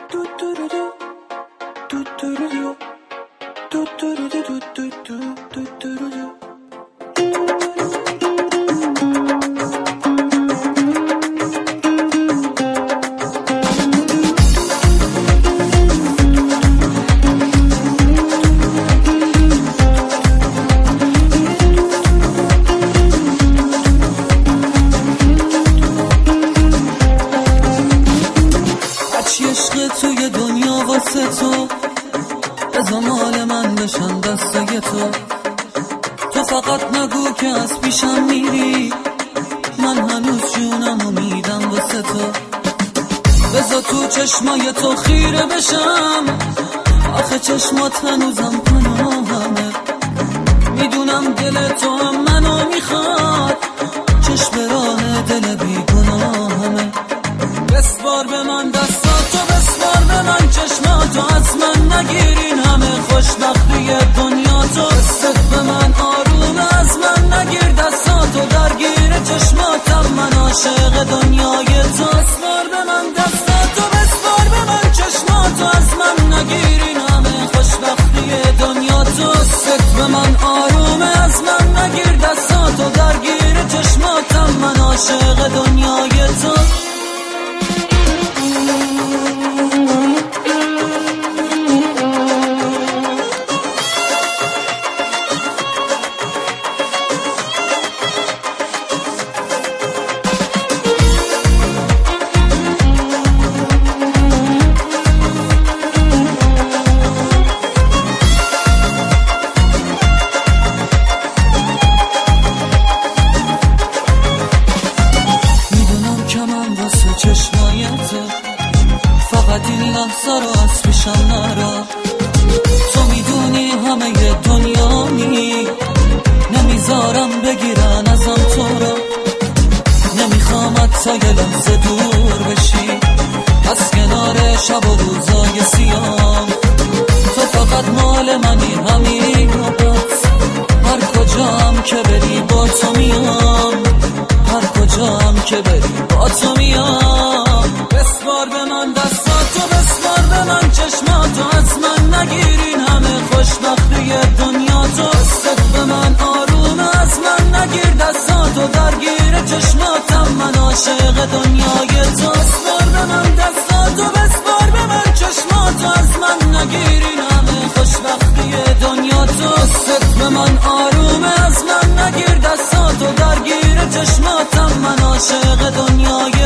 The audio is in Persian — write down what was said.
توی دنیا واسه تو بذار مال من بشن دستای تو فقط نگو که از پیشم میری، من هنوز جونمو میدم واسه تو. بذار تو چشمای تو خیره بشم، آخه چشمات هنوزم پناهمه. میدونم دل تو هم منو میخواد، چشم راه دل بیگناهمه. بسپار به من دستاتو، بسپار به من چشماتو، از من نگیر این همه خوشبختی دنیا تو. دستت به من آرومه، از من نگیر دستاتو، درگیر چشماتم، من عاشق دنیای تو. بسپار به من دستاتو، بسپار به من چشماتو، از من نگیر این همه خوشبختی دنیا تو. دستت به من آرومه، از من نگیر دستاتو، درگیر چشماتم، من عاشق دنیای تو. فقط این لحظه رو از پیشم نرا، تو میدونی همه دنیامی، نمیذارم بگیرن ازم تو رو. نمیخوامت تا یه لحظه دور بشی از کنار شب و روزای سیام. تو فقط مال منی همین و بس، هر کجام که بری با تو میام، هر کجام که بری با تو میام. بسپار به من دستاتو، بسپار به من چشماتو، از من نگیر این همه خوشبختی دنیا تو. دستت به من آرومه، از من نگیر دستاتو، درگیر چشماتم، من عاشق دنیای تو. بسپار به من دستاتو، بسپار به من چشماتو، از من نگیر این همه خوشبختی دنیا تو. دستت به من آرومه، از من نگیر دستاتو، درگیر چشماتم، من عاشق دنیای